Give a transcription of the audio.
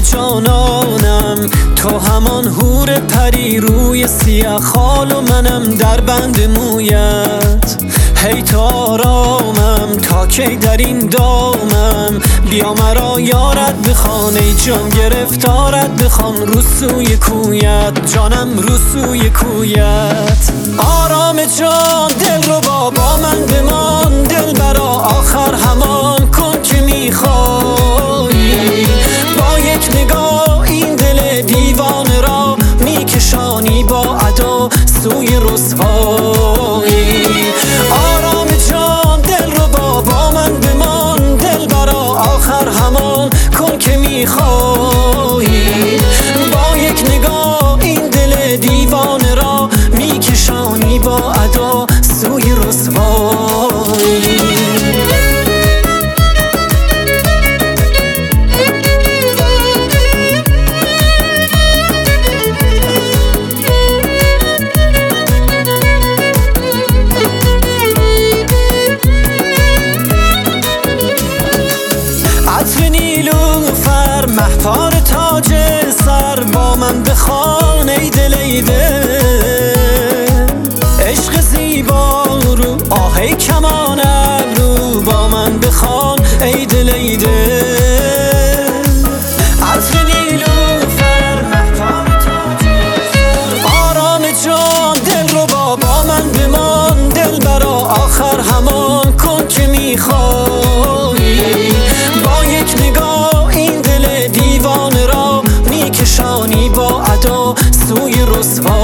جانانم، تو همان حور پری روی سیاه خال و منم در بند مویت. هی تا آرامم تا کی در این دامم، بیا مرا یارت بخوان ای جان گرفتارت بخوان رو سوی کویت، جانم رو سوی کویت. آرام جان دل رو با من بمان، دل برا آخر همان کن که میخوایی. با یک نگاه این دل دیوانه را میکشانی با ادا سوی رسوایی. آرام جان دل رو با من بمان، دل برا آخر همان کن که میخوایی. با یک نگاه این دل دیوانه را میکشانی با ادا سوی رسوایی. عطر نیلوفر مهتار تاج سر با من بخوان ای دل ای دل. عشق زیبا رو آهی کمان ابرو با من بخوان ای دل ای دل. عطر نیلوفر مهتار تاج سر، آرام جان دل رو با من بمان، دل برا آخر همان کن که میخوایی. با یک نگاه این دل دیوانه را میکشانی با ادا سوی رسوا.